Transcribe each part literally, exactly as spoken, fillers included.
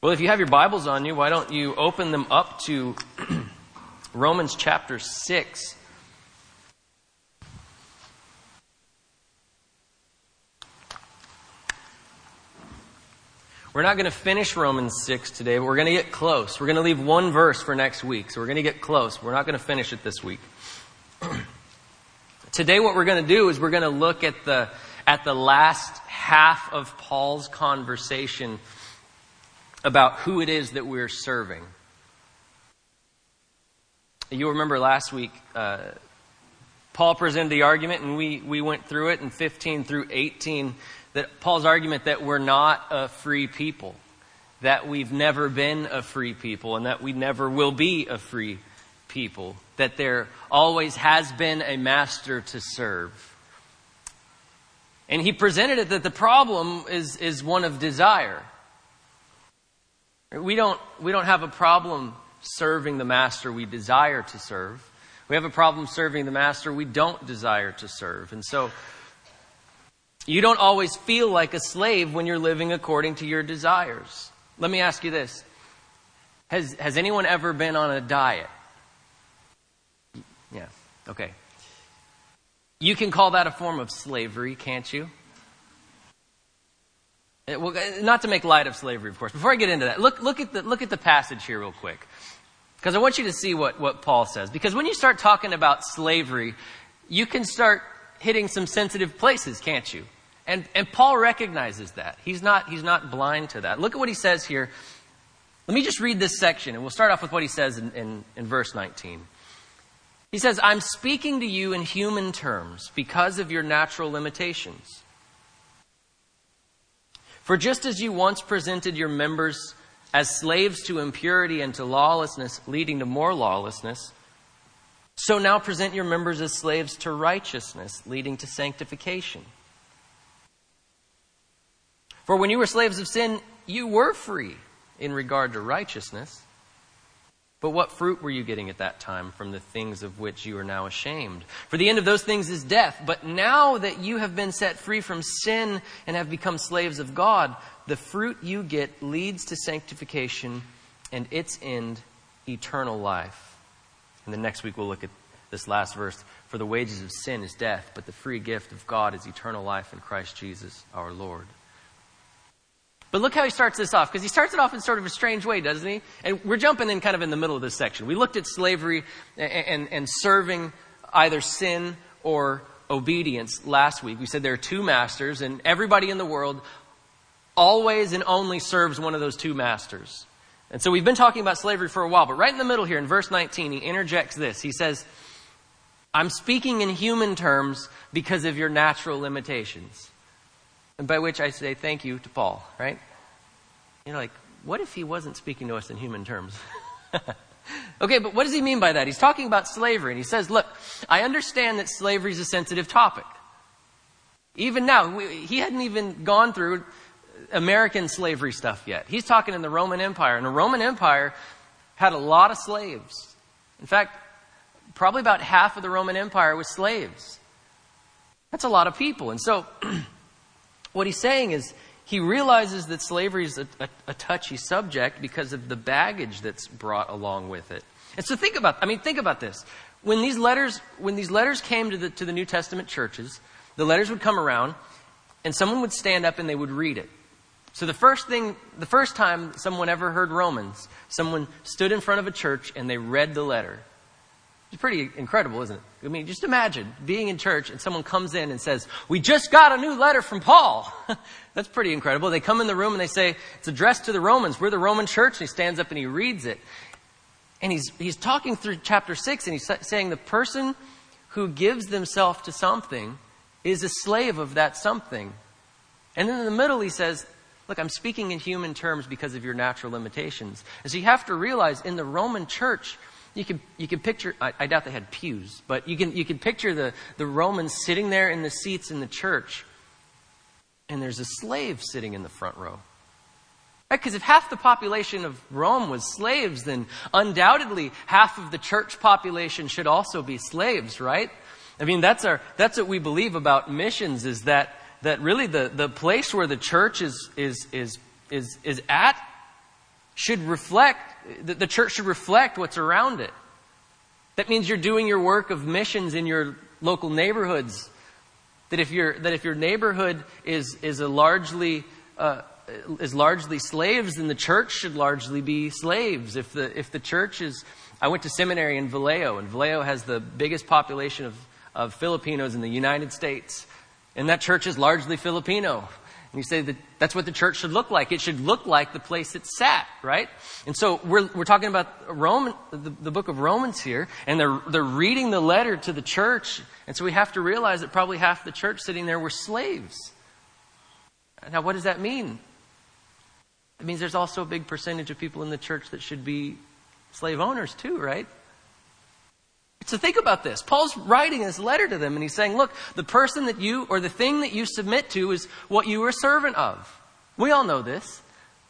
Well, if you have your Bibles on you, why don't you open them up to Romans chapter six. We're not going to finish Romans six today, but we're going to get close. We're going to leave one verse for next week, so we're going to get close. We're not going to finish it this week. Today what we're going to do is we're going to look at the at the last half of Paul's conversation about who it is that we're serving. You'll remember last week, uh, Paul presented the argument, and we, we went through it in fifteen through eighteen, that Paul's argument that we're not a free people, that we've never been a free people, and that we never will be a free people, that there always has been a master to serve. And he presented it that the problem is, is one of desire. We don't, we don't have a problem serving the master we desire to serve. We have a problem serving the master we don't desire to serve. And so you don't always feel like a slave when you're living according to your desires. Let me ask you this. Has, has anyone ever been on a diet? Yeah, okay. You can call that a form of slavery, can't you? It, well, not to make light of slavery, of course. Before I get into that, look, look at the, look at the passage here real quick. Because I want you to see what, what Paul says. Because when you start talking about slavery, you can start hitting some sensitive places, can't you? And, and Paul recognizes that. He's not, he's not blind to that. Look at what he says here. Let me just read this section, and we'll start off with what he says in, in, in verse nineteen. He says, I'm speaking to you in human terms because of your natural limitations. For just as you once presented your members as slaves to impurity and to lawlessness, leading to more lawlessness, so now present your members as slaves to righteousness, leading to sanctification. For when you were slaves of sin, you were free in regard to righteousness. But what fruit were you getting at that time from the things of which you are now ashamed? For the end of those things is death. But now that you have been set free from sin and have become slaves of God, the fruit you get leads to sanctification and its end, eternal life. And then next week we'll look at this last verse. For the wages of sin is death, but the free gift of God is eternal life in Christ Jesus our Lord. But look how he starts this off, because he starts it off in sort of a strange way, doesn't he? And we're jumping in kind of in the middle of this section. We looked at slavery and, and, and serving either sin or obedience last week. We said there are two masters, and everybody in the world always and only serves one of those two masters. And so we've been talking about slavery for a while, but right in the middle here in verse nineteen, he interjects this. He says, I'm speaking in human terms because of your natural limitations. And by which I say thank you to Paul, right? You're like, what if he wasn't speaking to us in human terms? Okay, but what does he mean by that? He's talking about slavery, and he says, look, I understand that slavery is a sensitive topic. Even now, we, he hadn't even gone through American slavery stuff yet. He's talking in the Roman Empire, and the Roman Empire had a lot of slaves. In fact, probably about half of the Roman Empire was slaves. That's a lot of people. And so what he's saying is he realizes that slavery is a, a, a touchy subject because of the baggage that's brought along with it. And so think about, I mean, think about this. When these letters, when these letters came to the, to the New Testament churches, the letters would come around and someone would stand up and they would read it. So the first thing, the first time someone ever heard Romans, someone stood in front of a church and they read the letter. It's pretty incredible, isn't it? I mean, just imagine being in church and someone comes in and says, we just got a new letter from Paul. That's pretty incredible. They come in the room and they say, it's addressed to the Romans. We're the Roman church. And he stands up and he reads it. And he's, he's talking through chapter six and he's saying the person who gives themselves to something is a slave of that something. And then in the middle he says, look, I'm speaking in human terms because of your natural limitations. And so you have to realize in the Roman church, You can you can picture, I, I doubt they had pews, but you can you can picture the, the Romans sitting there in the seats in the church, and there's a slave sitting in the front row. Because right? If half the population of Rome was slaves, then undoubtedly half of the church population should also be slaves, right? I mean, that's our that's what we believe about missions, is that that really the, the place where the church is is is is is at should reflect, the, the church should reflect what's around it. That means you're doing your work of missions in your local neighborhoods. That if your that if your neighborhood is is a largely uh, is largely slaves, then the church should largely be slaves. If the if the church is, I went to seminary in Vallejo, and Vallejo has the biggest population of of Filipinos in the United States, and that church is largely Filipino. And you say that that's what the church should look like. It should look like the place it sat, right? And so we're we're talking about Roman, the, the book of Romans here, and they're they're reading the letter to the church, and so we have to realize that probably half the church sitting there were slaves. Now, what does that mean? It means there's also a big percentage of people in the church that should be slave owners too, right? So think about this. Paul's writing this letter to them and he's saying, look, the person that you, or the thing that you submit to is what you are a servant of. We all know this.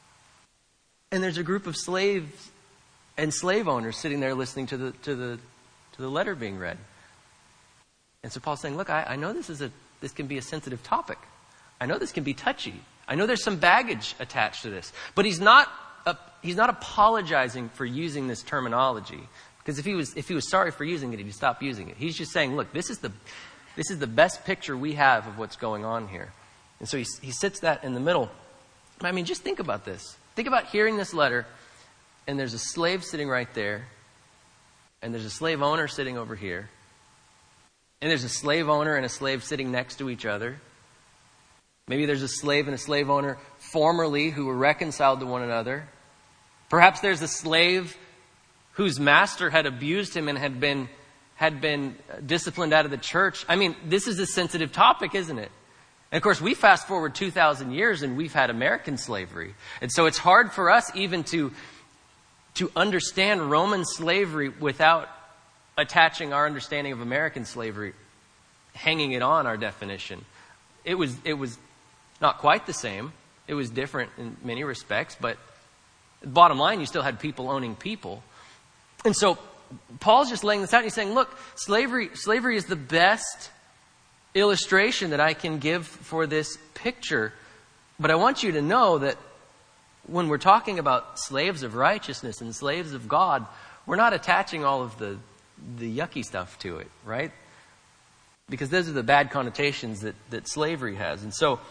And there's a group of slaves and slave owners sitting there listening to the to the to the letter being read. And so Paul's saying, look, I, I know this is a this can be a sensitive topic. I know this can be touchy. I know there's some baggage attached to this. But he's not uh, he's not apologizing for using this terminology. Because if he was if he was sorry for using it, he'd stop using it. He's just saying, look, this is the this is the best picture we have of what's going on here. And so he he sits that in the middle. I mean, just think about this. Think about hearing this letter, and there's a slave sitting right there, and there's a slave owner sitting over here, and there's a slave owner and a slave sitting next to each other. Maybe there's a slave and a slave owner formerly who were reconciled to one another. Perhaps there's a slave whose master had abused him and had been had been disciplined out of the church. I mean, this is a sensitive topic, isn't it? And of course, we fast forward two thousand years and we've had American slavery. And so it's hard for us even to, to understand Roman slavery without attaching our understanding of American slavery, hanging it on our definition. It was, it was not quite the same. It was different in many respects, but bottom line, you still had people owning people. And so Paul's just laying this out. And he's saying, look, slavery, slavery is the best illustration that I can give for this picture. But I want you to know that when we're talking about slaves of righteousness and slaves of God, we're not attaching all of the, the yucky stuff to it, right? Because those are the bad connotations that, that slavery has. And so,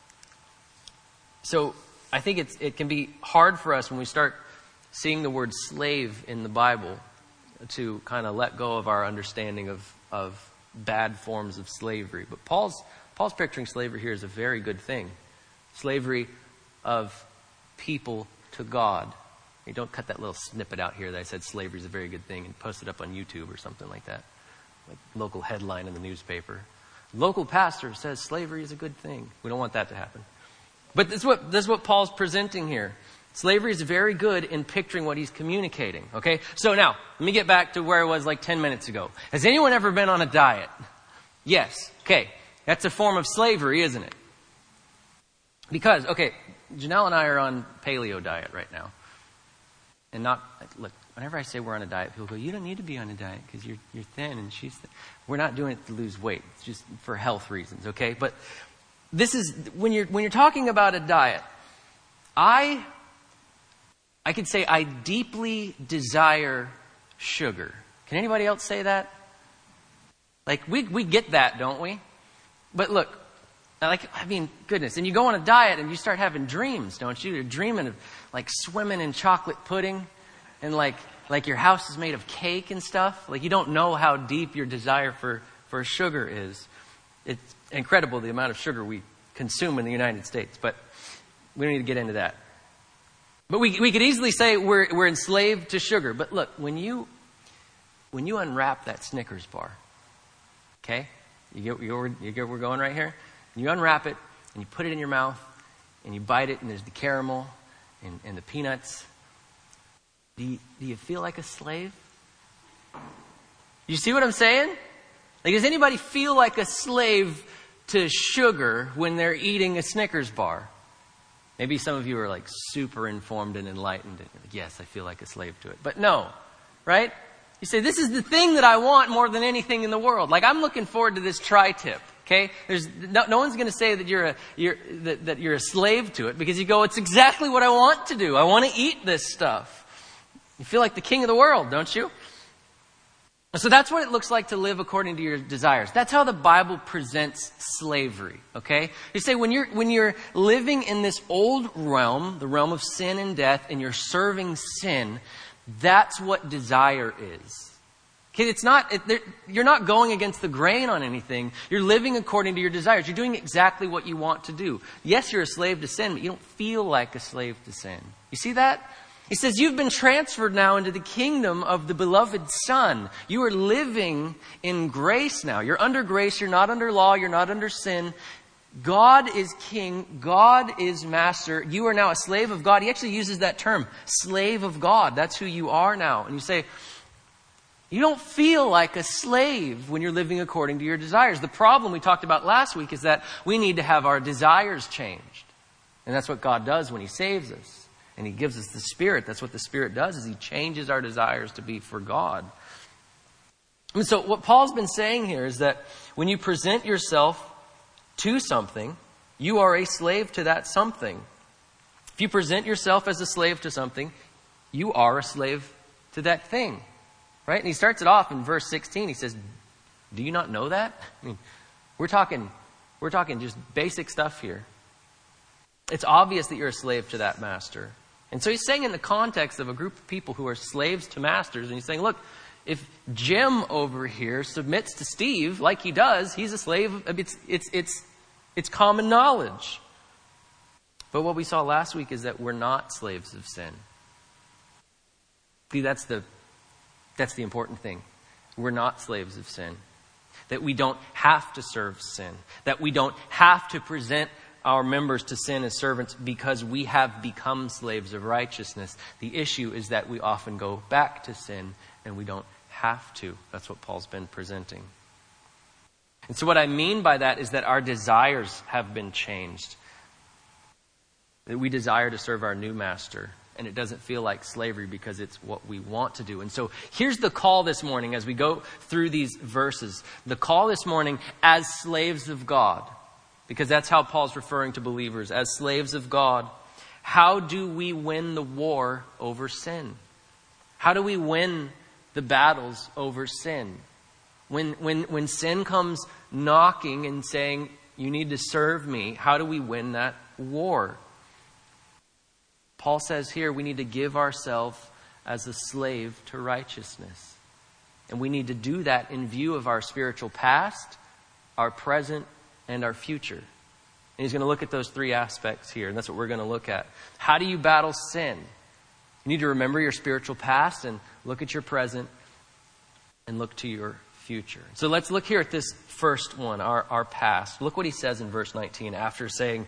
so I think it's, it can be hard for us when we start seeing the word slave in the Bible to kind of let go of our understanding of, of bad forms of slavery. But Paul's, Paul's picturing slavery here as a very good thing. Slavery of people to God. Hey, don't cut that little snippet out here that I said slavery is a very good thing and post it up on YouTube or something like that. Like local headline in the newspaper. Local pastor says slavery is a good thing. We don't want that to happen. But this is what, this is what Paul's presenting here. Slavery is very good in picturing what he's communicating. Okay? So now, let me get back to where I was like ten minutes ago. Has anyone ever been on a diet? Yes. Okay. That's a form of slavery, isn't it? Because, okay, Janelle and I are on paleo diet right now. And not, look, whenever I say we're on a diet, people go, you don't need to be on a diet because you're, you're thin and she's thin. We're not doing it to lose weight. It's just for health reasons, okay? But this is, when you're, when you're talking about a diet, I... I could say I deeply desire sugar. Can anybody else say that? Like, we we get that, don't we? But look, like, I mean, goodness. And you go on a diet and you start having dreams, don't you? You're dreaming of, like, swimming in chocolate pudding. And, like, like your house is made of cake and stuff. Like, you don't know how deep your desire for, for sugar is. It's incredible the amount of sugar we consume in the United States. But we don't need to get into that. But we we could easily say we're we're enslaved to sugar. But look, when you when you unwrap that Snickers bar, okay, you get you get, you get where we're going right here. And you unwrap it and you put it in your mouth and you bite it and there's the caramel and, and the peanuts. Do you, do you feel like a slave? You see what I'm saying? Like, does anybody feel like a slave to sugar when they're eating a Snickers bar? Maybe some of you are like super informed and enlightened. And yes, I feel like a slave to it. But no, right? You say, this is the thing that I want more than anything in the world. Like, I'm looking forward to this tri-tip. Okay? There's no, no one's going to say that you're a, you're, that, that you're a slave to it, because you go, it's exactly what I want to do. I want to eat this stuff. You feel like the king of the world, don't you? So that's what it looks like to live according to your desires. That's how the Bible presents slavery. Okay? You say, when you're, when you're living in this old realm, the realm of sin and death, and you're serving sin, that's what desire is. Okay, it's not, it, you're not going against the grain on anything. You're living according to your desires. You're doing exactly what you want to do. Yes, you're a slave to sin, but you don't feel like a slave to sin. You see that? He says, you've been transferred now into the kingdom of the beloved Son. You are living in grace now. You're under grace. You're not under law. You're not under sin. God is king. God is master. You are now a slave of God. He actually uses that term, slave of God. That's who you are now. And you say, you don't feel like a slave when you're living according to your desires. The problem we talked about last week is that we need to have our desires changed. And that's what God does when He saves us. And He gives us the Spirit. That's what the Spirit does, is He changes our desires to be for God. And so what Paul's been saying here is that when you present yourself to something, you are a slave to that something. If you present yourself as a slave to something, you are a slave to that thing. Right? And he starts it off in verse sixteen. He says, do you not know that? I mean, we're talking, we're talking just basic stuff here. It's obvious that you're a slave to that master. And so he's saying in the context of a group of people who are slaves to masters, and he's saying, look, if Jim over here submits to Steve like he does, he's a slave. It's, it's, it's, it's common knowledge. But what we saw last week is that we're not slaves of sin. See, that's the That's the important thing. We're not slaves of sin. That we don't have to serve sin. That we don't have to present our members to sin as servants because we have become slaves of righteousness. The issue is that we often go back to sin and we don't have to. That's what Paul's been presenting. And so what I mean by that is that our desires have been changed. That we desire to serve our new master. And it doesn't feel like slavery because it's what we want to do. And so here's the call this morning as we go through these verses. The call this morning as slaves of God. Because that's how Paul's referring to believers, as slaves of God. How do we win the war over sin? How do we win the battles over sin? When, when, when sin comes knocking and saying, you need to serve me, how do we win that war? Paul says here we need to give ourselves as a slave to righteousness. And we need to do that in view of our spiritual past, our present, and our future. And he's going to look at those three aspects here, and that's what we're going to look at. How do you battle sin? You need to remember your spiritual past and look at your present and look to your future. So let's look here at this first one, our, our past. Look what he says in verse nineteen after saying...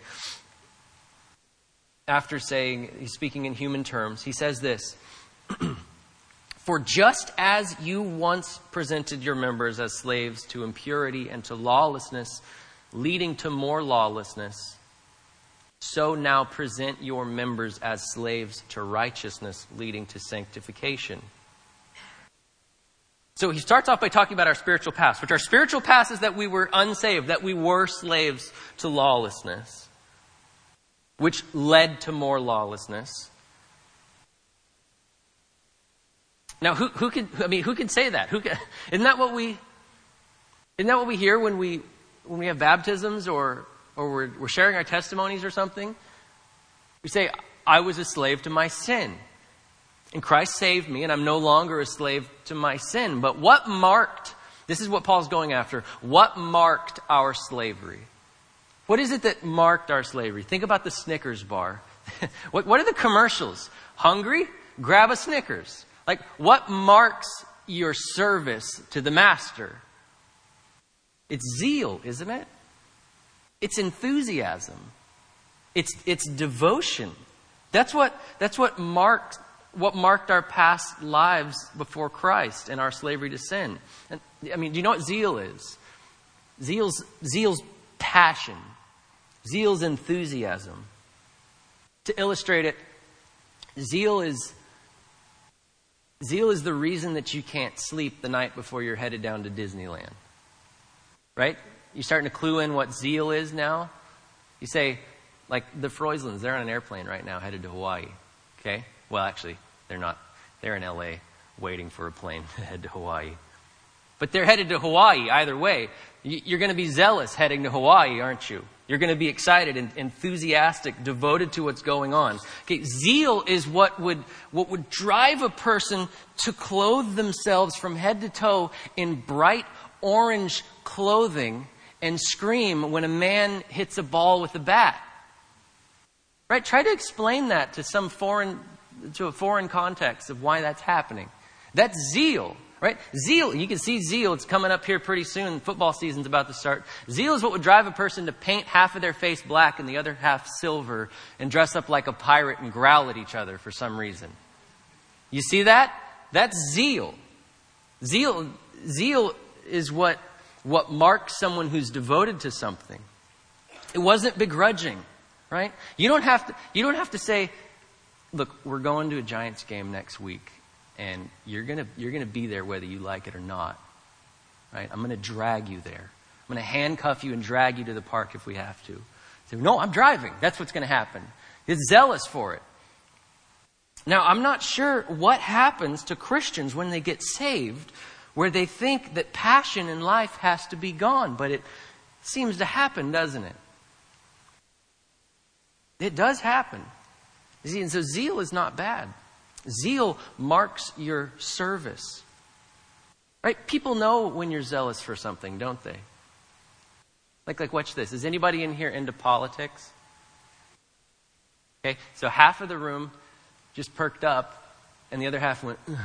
After saying, he's speaking in human terms, he says this, for just as you once presented your members as slaves to impurity and to lawlessness, leading to more lawlessness, so now present your members as slaves to righteousness, leading to sanctification. So he starts off by talking about our spiritual past, which our spiritual past is that we were unsaved, that we were slaves to lawlessness, which led to more lawlessness. Now, who who can I mean who can say that? Who can, isn't that what we isn't that what we hear when we when we have baptisms or or we're, we're sharing our testimonies or something? We say, I was a slave to my sin. And Christ saved me, and I'm no longer a slave to my sin. But what marked, this is what Paul's going after, what marked our slavery? What is it that marked our slavery? Think about the Snickers bar. what, what are the commercials? Hungry? Grab a Snickers. Like, what marks your service to the master? It's zeal, isn't it? It's enthusiasm. It's, it's devotion. That's what, that's what marked, what marked our past lives before Christ and our slavery to sin. And, I mean, do you know what zeal is? Zeal's, zeal's passion. Zeal's enthusiasm. To illustrate it, zeal is Zeal is the reason that you can't sleep the night before you're headed down to Disneyland. Right? You're starting to clue in what zeal is now. You say, like the Freuslins, they're on an airplane right now headed to Hawaii. Okay? Well, actually, they're not. They're in L A waiting for a plane to head to Hawaii. But they're headed to Hawaii either way. You're going to be zealous heading to Hawaii, aren't you? You're going to be excited and enthusiastic, devoted to what's going on. Okay, zeal is what would what would drive a person to clothe themselves from head to toe in bright orange clothing and scream when a man hits a ball with a bat. Right? Try to explain that to some foreign to a foreign context of why that's happening. That's zeal. Right? Zeal, you can see zeal. It's coming up here pretty soon. Football season's about to start. Zeal is what would drive a person to paint half of their face black and the other half silver and dress up like a pirate and growl at each other for some reason. You see that? That's zeal. Zeal, zeal is what, what marks someone who's devoted to something. It wasn't begrudging, right? You don't have to, you don't have to say, look, we're going to a Giants game next week. And you're gonna you're gonna be there whether you like it or not, right? I'm gonna drag you there. I'm gonna handcuff you and drag you to the park if we have to. So, no, I'm driving. That's what's gonna happen. He's zealous for it. Now, I'm not sure what happens to Christians when they get saved, where they think that passion in life has to be gone, but it seems to happen, doesn't it? It does happen. You see, and so zeal is not bad. Zeal marks your service. Right? People know when you're zealous for something, don't they? Like, like, watch this. Is anybody in here into politics? Okay, so half of the room just perked up, and the other half went, ugh.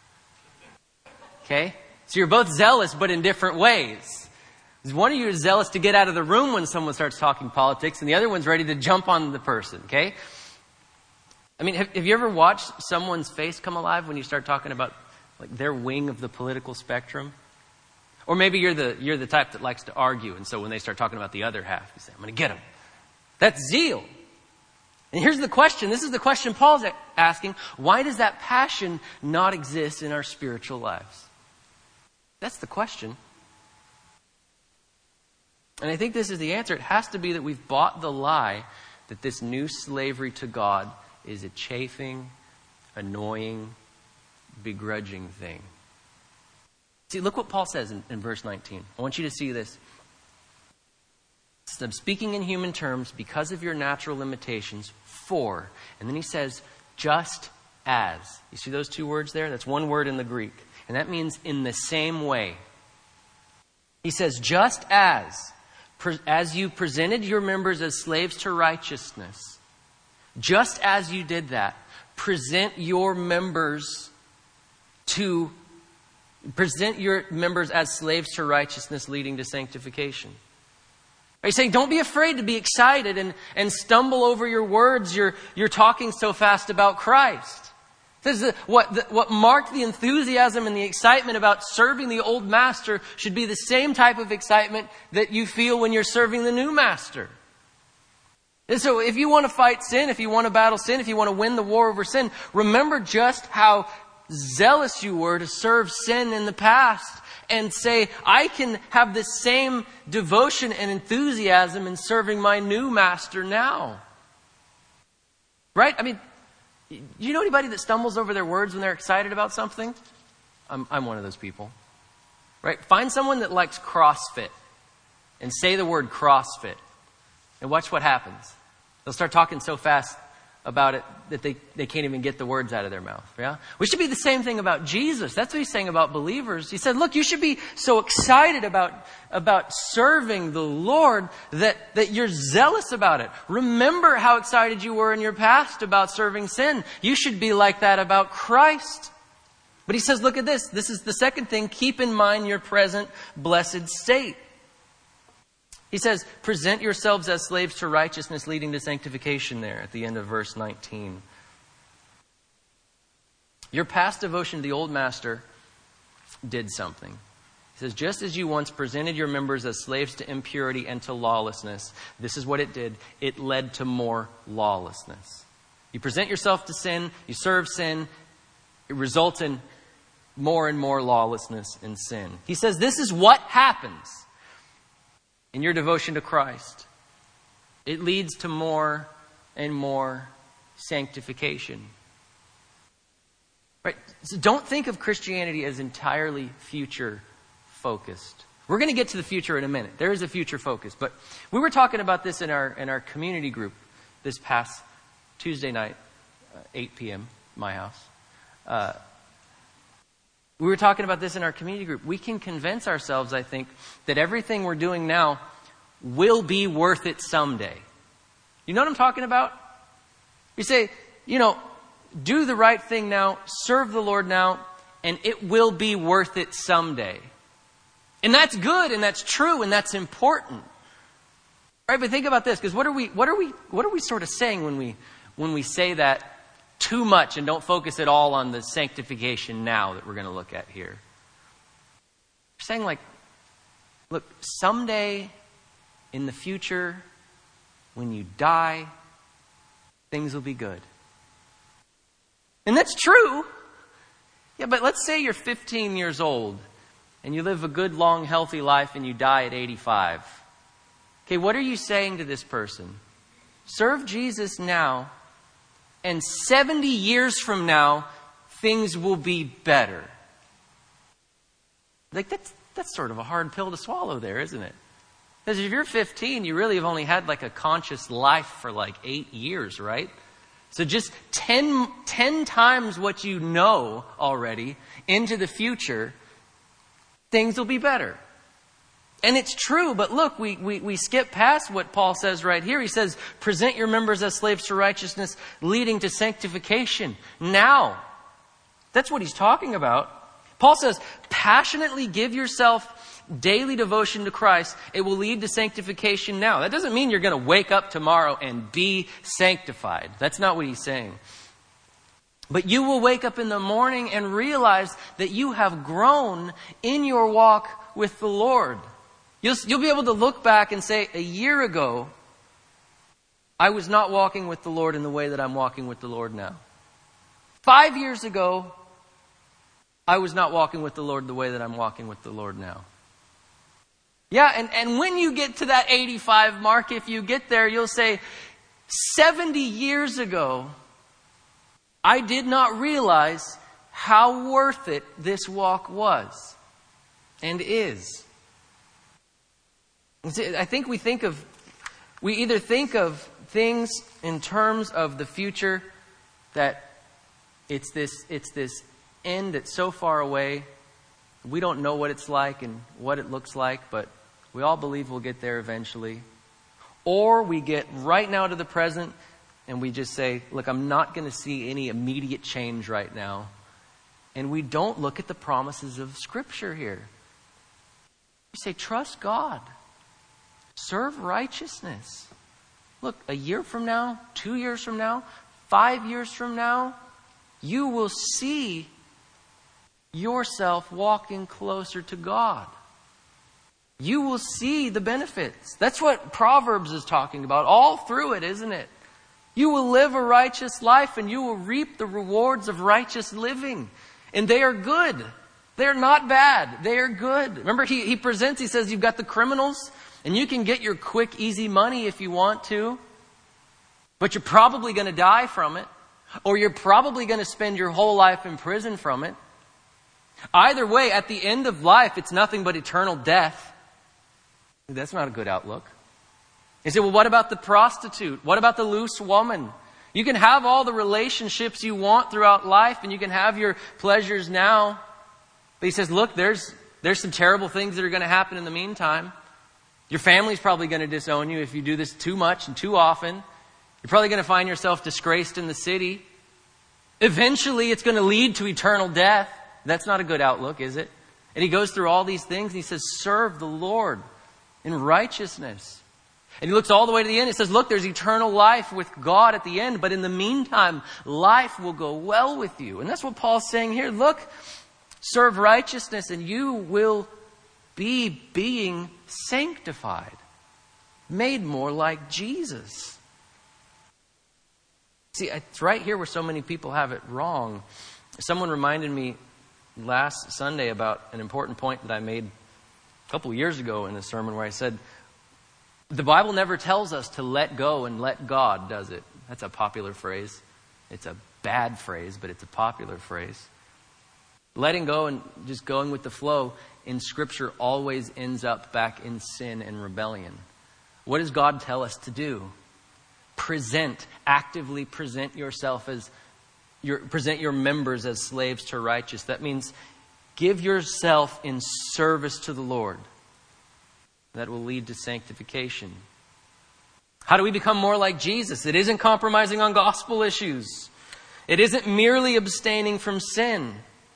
Okay? So you're both zealous, but in different ways. One of you is zealous to get out of the room when someone starts talking politics, and the other one's ready to jump on the person, okay? I mean, have, have you ever watched someone's face come alive when you start talking about like their wing of the political spectrum? Or maybe you're the you're the type that likes to argue, and so when they start talking about the other half, you say, I'm going to get them. That's zeal. And here's the question. This is the question Paul's asking. Why does that passion not exist in our spiritual lives? That's the question. And I think this is the answer. It has to be that we've bought the lie that this new slavery to God is a chafing, annoying, begrudging thing. See, look what Paul says in, in verse nineteen. I want you to see this. I'm speaking in human terms because of your natural limitations, for, and then he says, just as. You see those two words there? That's one word in the Greek. And that means in the same way. He says, just as, as you presented your members as slaves to righteousness, just as you did that, present your members to, present your members as slaves to righteousness leading to sanctification. Are you saying, don't be afraid to be excited and, and stumble over your words. You're, you're talking so fast about Christ. This is what, the, what marked the enthusiasm and the excitement about serving the old master should be the same type of excitement that you feel when you're serving the new master. And so if you want to fight sin, if you want to battle sin, if you want to win the war over sin, remember just how zealous you were to serve sin in the past and say, I can have the same devotion and enthusiasm in serving my new master now. Right? I mean, do you know anybody that stumbles over their words when they're excited about something? I'm, I'm one of those people. Right? Find someone that likes CrossFit and say the word CrossFit. And watch what happens. They'll start talking so fast about it that they, they can't even get the words out of their mouth. Yeah? We should be the same thing about Jesus. That's what he's saying about believers. He said, look, you should be so excited about, about serving the Lord that, that you're zealous about it. Remember how excited you were in your past about serving sin. You should be like that about Christ. But he says, look at this. This is the second thing. Keep in mind your present blessed state. He says, present yourselves as slaves to righteousness leading to sanctification there at the end of verse nineteen. Your past devotion to the old master did something. He says, just as you once presented your members as slaves to impurity and to lawlessness, this is what it did. It led to more lawlessness. You present yourself to sin, you serve sin, It results in more and more lawlessness and sin. He says this is what happens in your devotion to Christ. It leads to more and more sanctification. Right? So don't think of Christianity as entirely future focused. We're going to get to the future in a minute. There is a future focus. But we were talking about this in our in our community group this past Tuesday night, uh, eight p.m., my house. Uh, we were talking about this in our community group. We can convince ourselves, I think, that everything we're doing now will be worth it someday. You know what I'm talking about? You say, you know, do the right thing now, serve the Lord now, and it will be worth it someday. And that's good, and that's true, and that's important. Right? But think about this, because what are we what are we what are we sort of saying when we when we say that too much and don't focus at all on the sanctification now that we're going to look at here? We're saying like, look, someday in the future, when you die, things will be good. And that's true. Yeah, but let's say you're fifteen years old and you live a good, long, healthy life and you die at eighty-five. Okay, what are you saying to this person? Serve Jesus now, and seventy years from now, things will be better. Like, that's, that's sort of a hard pill to swallow there, isn't it? Because if you're fifteen, you really have only had like a conscious life for like eight years, right? So just ten, ten times what you know already into the future, things will be better. And it's true, but look, we, we, we skip past what Paul says right here. He says, present your members as slaves to righteousness, leading to sanctification. Now, that's what he's talking about. Paul says, passionately give yourself daily devotion to Christ. It will lead to sanctification now. That doesn't mean you're going to wake up tomorrow and be sanctified. That's not what he's saying. But you will wake up in the morning and realize that you have grown in your walk with the Lord. You'll, you'll be able to look back and say, a year ago, I was not walking with the Lord in the way that I'm walking with the Lord now. Five years ago, I was not walking with the Lord the way that I'm walking with the Lord now. Yeah, and, and when you get to that eighty-five mark, if you get there, you'll say, seventy years ago, I did not realize how worth it this walk was and is. I think we think of, we either think of things in terms of the future, that it's this, it's this end that's so far away. We don't know what it's like and what it looks like, but we all believe we'll get there eventually. Or we get right now to the present and we just say, look, I'm not going to see any immediate change right now. And we don't look at the promises of Scripture here. We say, trust God. Serve righteousness. Look, a year from now, two years from now, five years from now, you will see yourself walking closer to God. You will see the benefits. That's what Proverbs is talking about all through it, isn't it? You will live a righteous life and you will reap the rewards of righteous living. And they are good. They're not bad. They are good. Remember, he, he presents, he says, you've got the criminals and you can get your quick, easy money if you want to. But you're probably going to die from it. Or you're probably going to spend your whole life in prison from it. Either way, at the end of life, it's nothing but eternal death. That's not a good outlook. You say, well, what about the prostitute? What about the loose woman? You can have all the relationships you want throughout life and you can have your pleasures now. But he says, look, there's there's some terrible things that are going to happen in the meantime. Your family's probably going to disown you if you do this too much and too often. You're probably going to find yourself disgraced in the city. Eventually, it's going to lead to eternal death. That's not a good outlook, is it? And he goes through all these things and he says, serve the Lord in righteousness. And he looks all the way to the end. He says, look, there's eternal life with God at the end. But in the meantime, life will go well with you. And that's what Paul's saying here. Look, serve righteousness and you will be being sanctified. Made more like Jesus. See, it's right here where so many people have it wrong. Someone reminded me last Sunday about an important point that I made a couple of years ago in a sermon where I said, the Bible never tells us to let go and let God, does it? That's a popular phrase. It's a bad phrase, but it's a popular phrase. Letting go and just going with the flow in Scripture always ends up back in sin and rebellion. What does God tell us to do? Present, actively present yourself as, your, present your members as slaves to righteous. That means give yourself in service to the Lord. That will lead to sanctification. How do we become more like Jesus? It isn't compromising on gospel issues. It isn't merely abstaining from sin.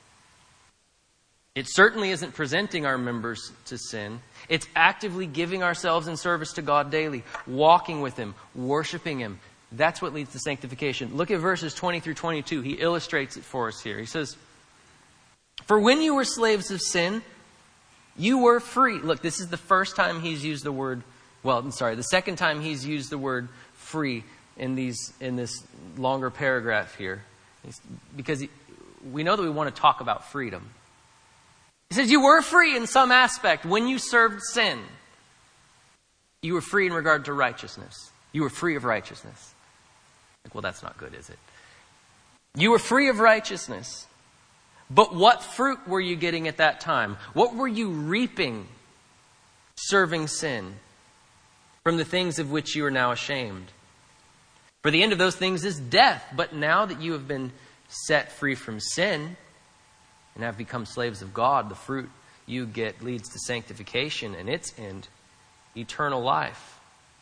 It certainly isn't presenting our members to sin. It's actively giving ourselves in service to God daily, walking with Him, worshiping Him. That's what leads to sanctification. Look at verses twenty through twenty-two. He illustrates it for us here. He says, "For when you were slaves of sin, you were free." Look, this is the first time he's used the word, well, I'm sorry, the second time he's used the word free in these in this longer paragraph here. Because he, we know that we want to talk about freedom. He says, you were free in some aspect when you served sin. You were free in regard to righteousness. You were free of righteousness. Like, well, that's not good, is it? You were free of righteousness. But what fruit were you getting at that time? What were you reaping serving sin from the things of which you are now ashamed? For the end of those things is death. But now that you have been set free from sin and have become slaves of God, the fruit you get leads to sanctification, and its end, eternal life.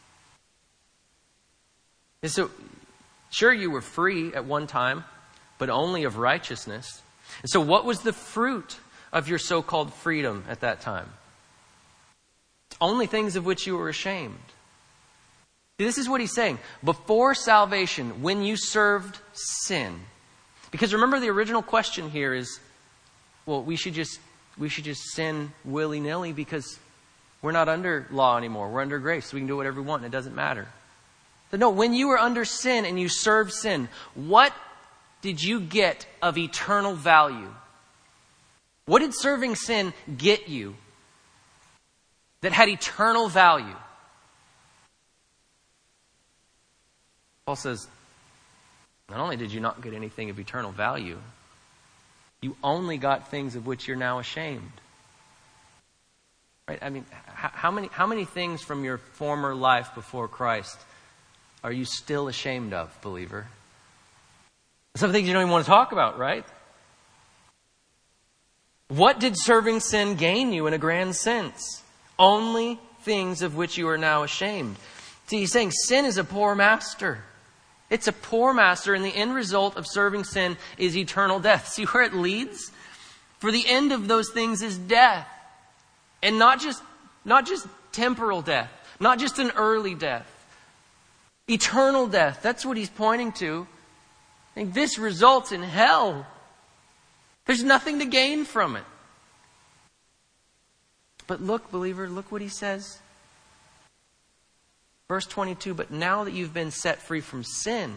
And so, sure, you were free at one time, but only of righteousness. And so what was the fruit of your so-called freedom at that time? It's only things of which you were ashamed. This is what he's saying. Before salvation, when you served sin. Because remember, the original question here is, well, we should just we should just sin willy-nilly because we're not under law anymore. We're under grace, so we can do whatever we want and it doesn't matter. But no, when you were under sin and you served sin, what did you get of eternal value? What did serving sin get you that had eternal value? Paul says, not only did you not get anything of eternal value, you only got things of which you're now ashamed. Right? I mean, how many, how many things from your former life before Christ are you still ashamed of, believer? Some things you don't even want to talk about, right? What did serving sin gain you in a grand sense? Only things of which you are now ashamed. See, he's saying sin is a poor master. It's a poor master, and the end result of serving sin is eternal death. See where it leads? For the end of those things is death. And not just, not just temporal death. Not just an early death. Eternal death. That's what he's pointing to. And this results in hell. There's nothing to gain from it. But look, believer, look what he says. Verse twenty-two, but now that you've been set free from sin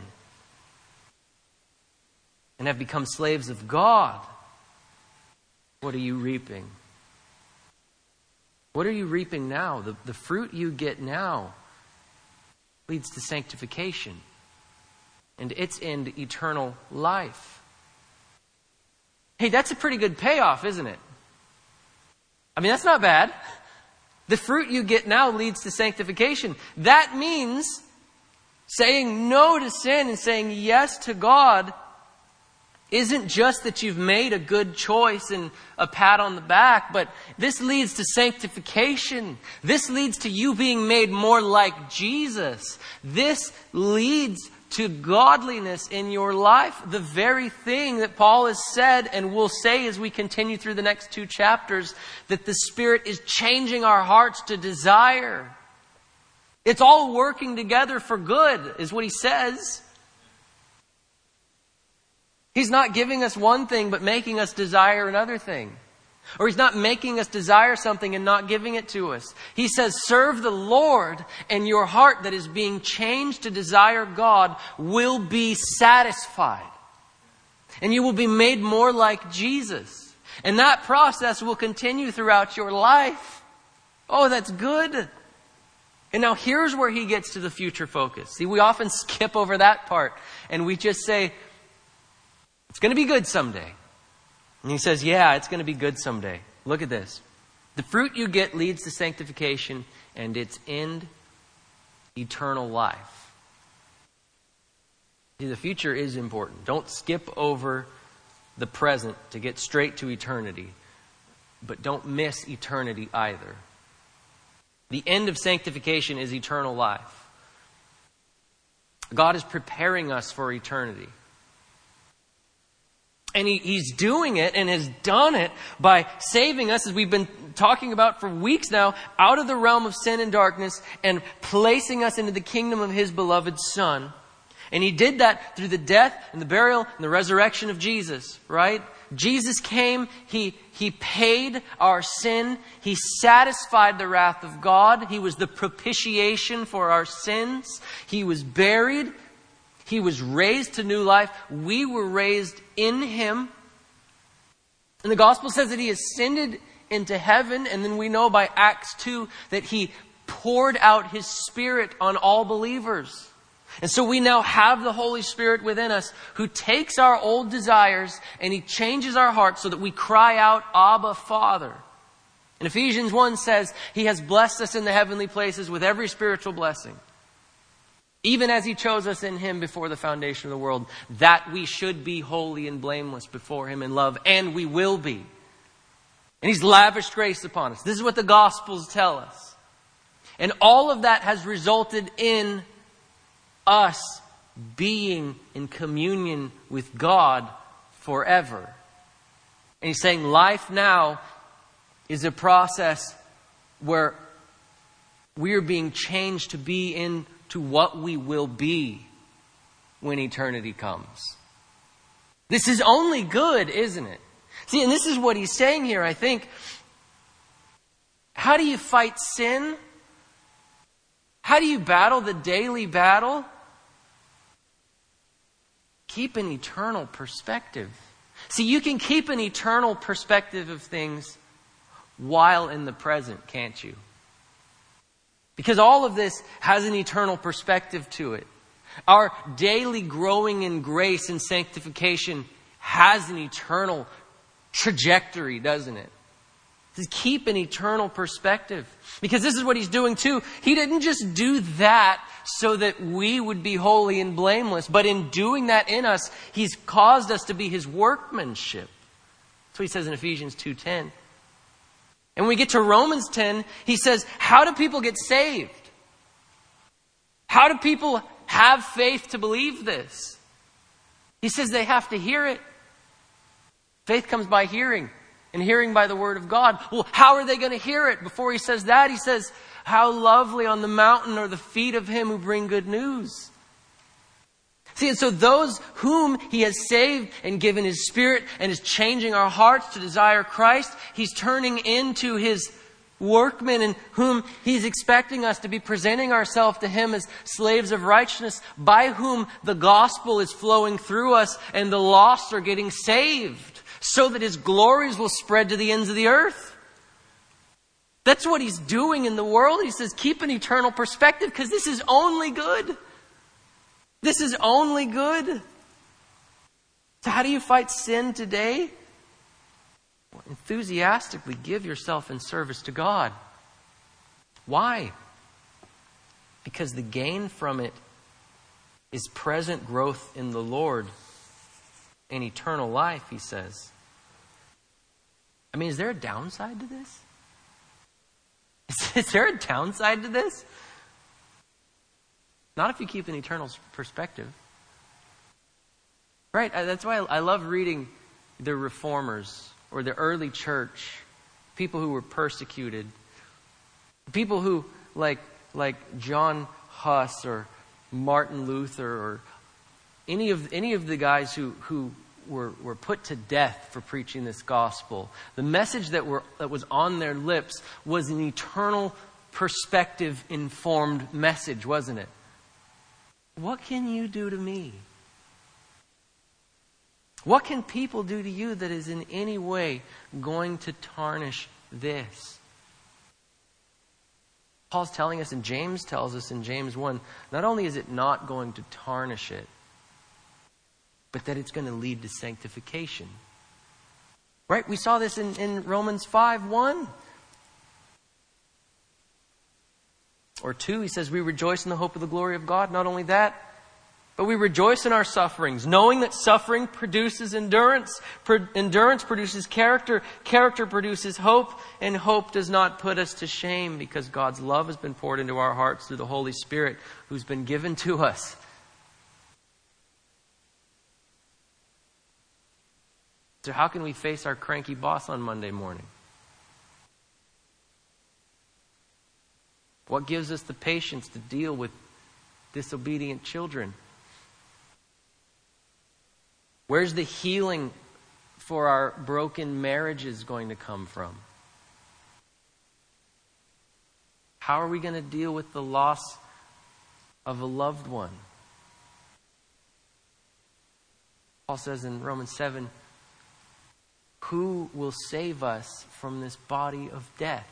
and have become slaves of God, what are you reaping? What are you reaping now? The, the fruit you get now leads to sanctification and its end, eternal life. Hey, that's a pretty good payoff, isn't it? I mean, that's not bad. The fruit you get now leads to sanctification. That means saying no to sin and saying yes to God isn't just that you've made a good choice and a pat on the back, but this leads to sanctification. This leads to you being made more like Jesus. This leads to godliness in your life. The very thing that Paul has said and will say as we continue through the next two chapters, that the Spirit is changing our hearts to desire. It's all working together for good, is what he says. He's not giving us one thing but making us desire another thing. Or he's not making us desire something and not giving it to us. He says, serve the Lord, and your heart that is being changed to desire God will be satisfied. And you will be made more like Jesus. And that process will continue throughout your life. Oh, that's good. And now here's where he gets to the future focus. See, we often skip over that part and we just say, it's going to be good someday. And he says, yeah, it's going to be good someday. Look at this. The fruit you get leads to sanctification and its end, eternal life. See, the future is important. Don't skip over the present to get straight to eternity. But don't miss eternity either. The end of sanctification is eternal life. God is preparing us for eternity. And he, He's doing it and has done it by saving us, as we've been talking about for weeks now, out of the realm of sin and darkness and placing us into the kingdom of His beloved Son. And He did that through the death and the burial and the resurrection of Jesus, right? Jesus came, He, he paid our sin, He satisfied the wrath of God, He was the propitiation for our sins, He was buried, He was raised to new life, we were raised in Him. And the gospel says that He ascended into heaven, and then we know by Acts two that He poured out His Spirit on all believers. And so we now have the Holy Spirit within us who takes our old desires and He changes our hearts so that we cry out, Abba, Father. And Ephesians one says He has blessed us in the heavenly places with every spiritual blessing, even as He chose us in Him before the foundation of the world, that we should be holy and blameless before Him in love, and we will be. And He's lavished grace upon us. This is what the Gospels tell us. And all of that has resulted in us being in communion with God forever. And He's saying life now is a process where we are being changed to be into what we will be when eternity comes. This is only good, isn't it? See, and this is what He's saying here, I think. How do you fight sin? How do you battle the daily battle? Keep an eternal perspective. See, you can keep an eternal perspective of things while in the present, can't you? Because all of this has an eternal perspective to it. Our daily growing in grace and sanctification has an eternal trajectory, doesn't it? To keep an eternal perspective. Because this is what He's doing too. He didn't just do that so that we would be holy and blameless. But in doing that in us, He's caused us to be His workmanship. That's what He says in Ephesians two ten. And when we get to Romans ten, He says, how do people get saved? How do people have faith to believe this? He says they have to hear it. Faith comes by hearing, and hearing by the word of God. Well, how are they going to hear it? Before He says that, He says, how lovely on the mountain are the feet of Him who bring good news. See, and so those whom He has saved and given His Spirit and is changing our hearts to desire Christ, He's turning into His workmen, and whom He's expecting us to be presenting ourselves to Him as slaves of righteousness, by whom the gospel is flowing through us and the lost are getting saved, so that His glories will spread to the ends of the earth. That's what He's doing in the world. He says, keep an eternal perspective, because this is only good. This is only good. So how do you fight sin today? Well, enthusiastically give yourself in service to God. Why? Because the gain from it is present growth in the Lord and eternal life, He says. I mean, is there a downside to this? Is, is there a downside to this? Not if you keep an eternal perspective. Right, that's why I love reading the reformers or the early church, people who were persecuted, people who, like, like John Huss or Martin Luther or any of any of the guys who, who were, were put to death for preaching this gospel. The message that were that was on their lips was an eternal perspective informed message, wasn't it? What can you do to me? What can people do to you that is in any way going to tarnish this? Paul's telling us, and James tells us in James one, not only is it not going to tarnish it, but that it's going to lead to sanctification. Right? We saw this in, in Romans five one. Or two, he says, we rejoice in the hope of the glory of God. Not only that, but we rejoice in our sufferings, knowing that suffering produces endurance. Per- endurance produces character. Character produces hope. And hope does not put us to shame, because God's love has been poured into our hearts through the Holy Spirit who's been given to us. So how can we face our cranky boss on Monday morning? What gives us the patience to deal with disobedient children? Where's the healing for our broken marriages going to come from? How are we going to deal with the loss of a loved one? Paul says in Romans seven, who will save us from this body of death?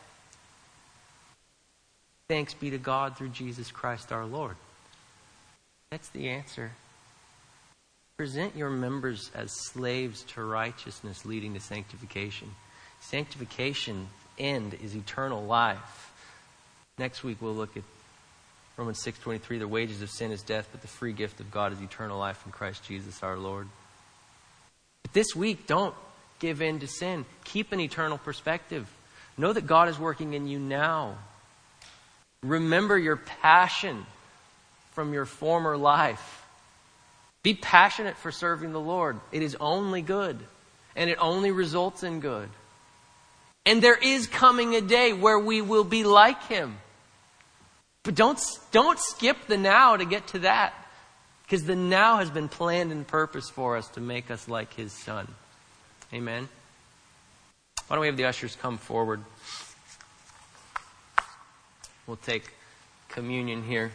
Thanks be to God through Jesus Christ our Lord. That's the answer. Present your members as slaves to righteousness leading to sanctification. Sanctification end is eternal life. Next week we'll look at Romans six twenty-three. The wages of sin is death, but the free gift of God is eternal life in Christ Jesus our Lord. But this week, don't give in to sin. Keep an eternal perspective. Know that God is working in you now. Remember your passion from your former life. Be passionate for serving the Lord. It is only good, and it only results in good. And there is coming a day where we will be like Him. But don't, don't skip the now to get to that, because the now has been planned and purposed for us to make us like His Son. Amen. Why don't we have the ushers come forward? We'll take communion here.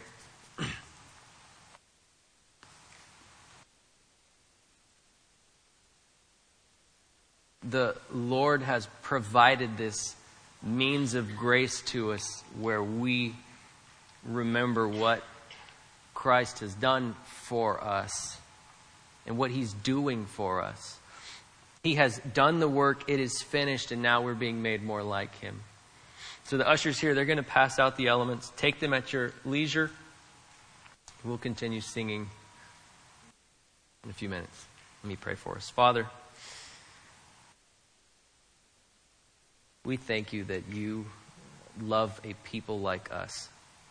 The Lord has provided this means of grace to us where we remember what Christ has done for us and what He's doing for us. He has done the work, it is finished, and now we're being made more like Him. So the ushers here, they're going to pass out the elements. Take them at your leisure. We'll continue singing in a few minutes. Let me pray for us. Father, we thank You that You love a people like us.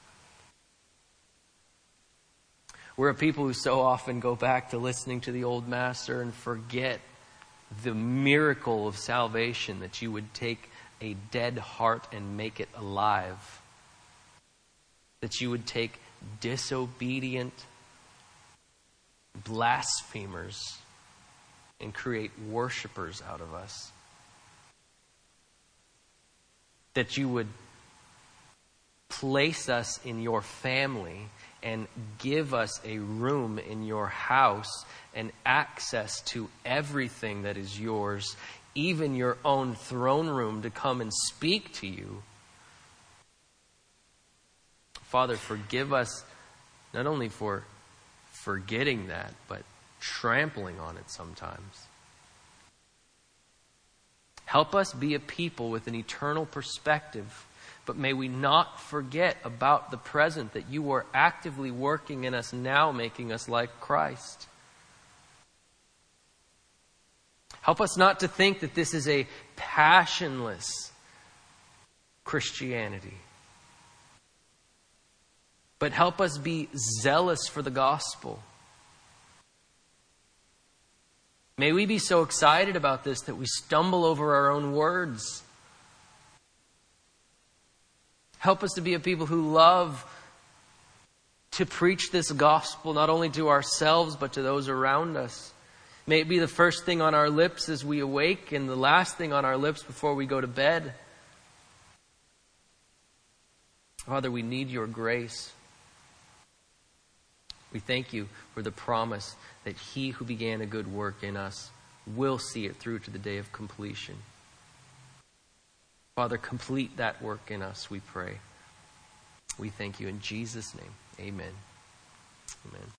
We're a people who so often go back to listening to the old master and forget the miracle of salvation, that You would take a dead heart and make it alive. That You would take disobedient blasphemers and create worshipers out of us. That You would place us in Your family and give us a room in Your house and access to everything that is Yours, even Your own throne room, to come and speak to You. Father, forgive us not only for forgetting that, but trampling on it sometimes. Help us be a people with an eternal perspective, but may we not forget about the present, that You are actively working in us now, making us like Christ. Help us not to think that this is a passionless Christianity, but help us be zealous for the gospel. May we be so excited about this that we stumble over our own words. Help us to be a people who love to preach this gospel, not only to ourselves, but to those around us. May it be the first thing on our lips as we awake and the last thing on our lips before we go to bed. Father, we need Your grace. We thank You for the promise that He who began a good work in us will see it through to the day of completion. Father, complete that work in us, we pray. We thank you in Jesus' name. Amen. Amen.